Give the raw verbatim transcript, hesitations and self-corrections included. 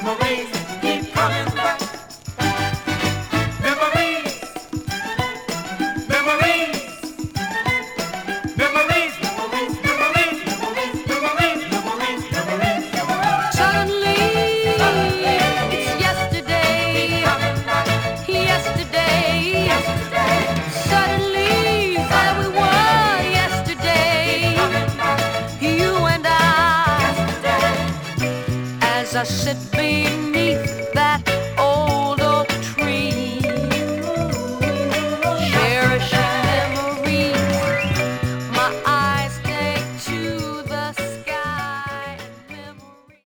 Memories keep coming back. Memories, memories, memories, memories, memories, memories, memories, memories, memories, memories. Suddenly, it's yesterday. Yesterday, suddenly there we were yesterday. You and I, as I sit